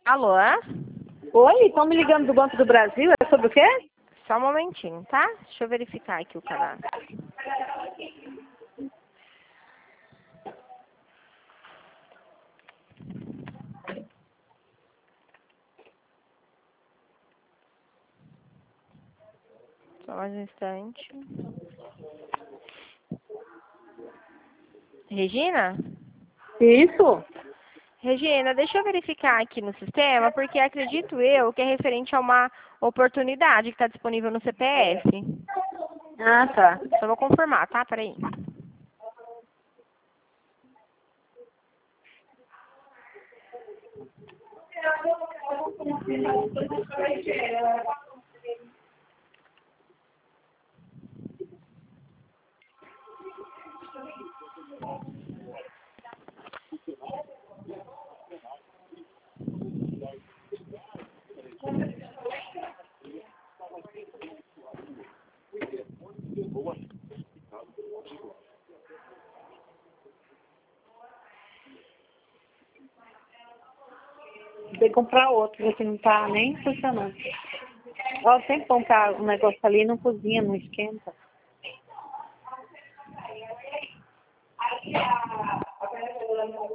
Alô? Oi, estão me ligando do Banco do Brasil? É sobre o quê? Só um momentinho, tá? Deixa eu verificar aqui o cadastro. Só mais um instante. Regina? Isso. Regina, deixa eu verificar aqui no sistema, porque acredito eu que é referente a uma oportunidade que está disponível no CPF. Ah, tá. Só vou confirmar, tá? Peraí. Tem que comprar outro, porque não tá nem funcionando. Ó, sempre comprar um negócio ali, não cozinha, não esquenta.